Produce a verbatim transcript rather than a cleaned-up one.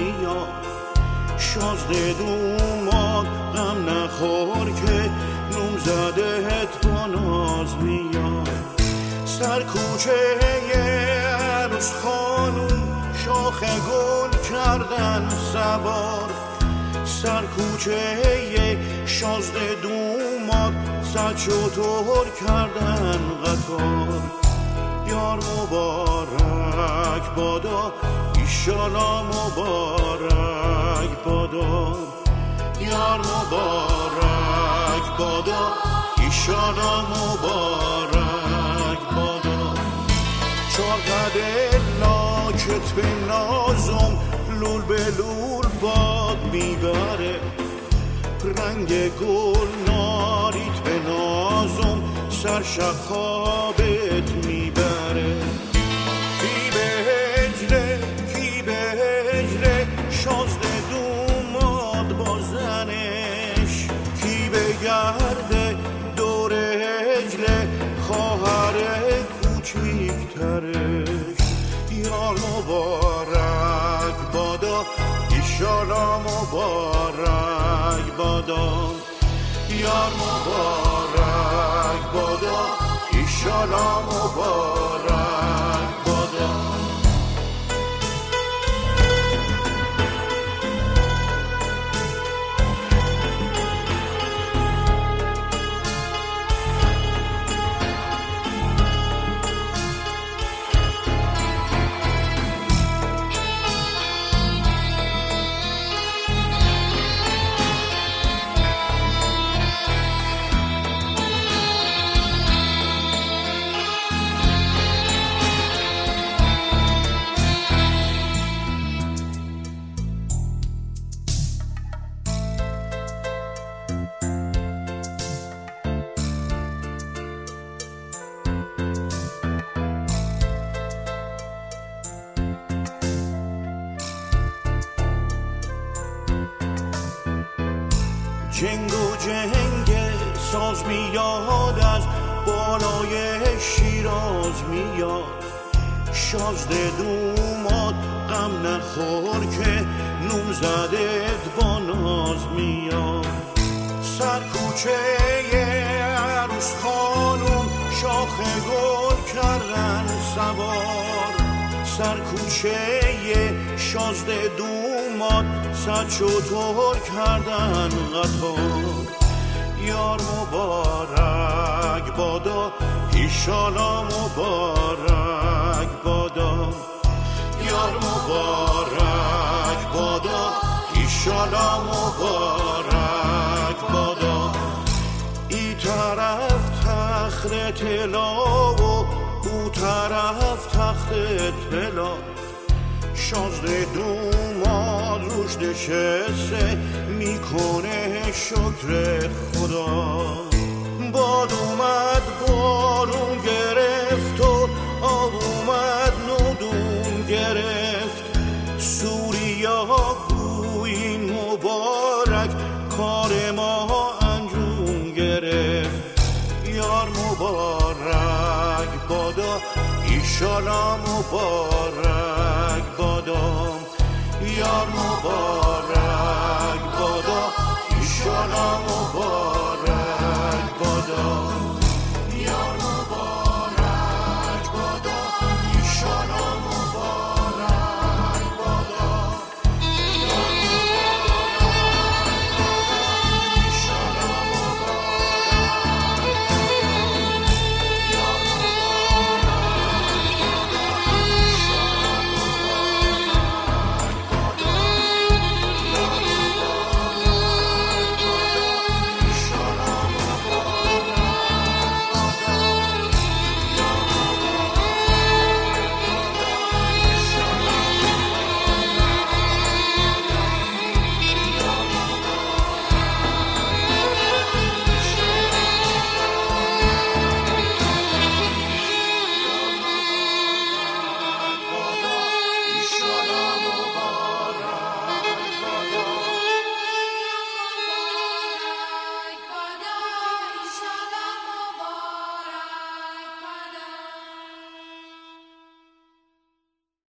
میاد. شازده دوماد غم نخور که نوم زدهت با ناز میاد. سر کوچه عروس خانوم شاخ گل کردن سوار. سر کوچه شازده دوماد صد شتر کردن قطار. یار مبارک بادا ایشالا مبارک بادا. یار مبارک بادا ایشالا مبارک بادا. چاقد لاکت به نازم لول به لول باد میبره. رنگ گل ناریت به نازم سر شخابت میبره. کی به هجله کی به هجله شازده دوماد با زنش. کی به گرده دور هجله خواهر کوچیکترش. یار مبارک بادا ایشالا مبارک بادا. یار مبارک بادا ایشالا مبارک بادا. جنگ و جنگ ساز میاد از بالای شیراز میاد. شازده دوماد غم نخور که نوم زدت با ناز میاد. سر کوچه عروس خانوم شاخ گل کردن سوار. سر کوچه شازده دوماد صد شتر کردن قطار. یار مبارک بادا ایشالا مبارک بادا. یار مبارک بادا ایشالا مبارک بادا. ای طرف تخت طلا و او طرف تخت طلا. شازده دوماد روش نشسته میکنه شکر خدا. باد اومد بارون گرفت و آب اومد نودون گرفت. سوریا گوین مبارک کار ما انجام گرفت. یار مبارک بادا ایشالا مبارک بادا. یار مبارک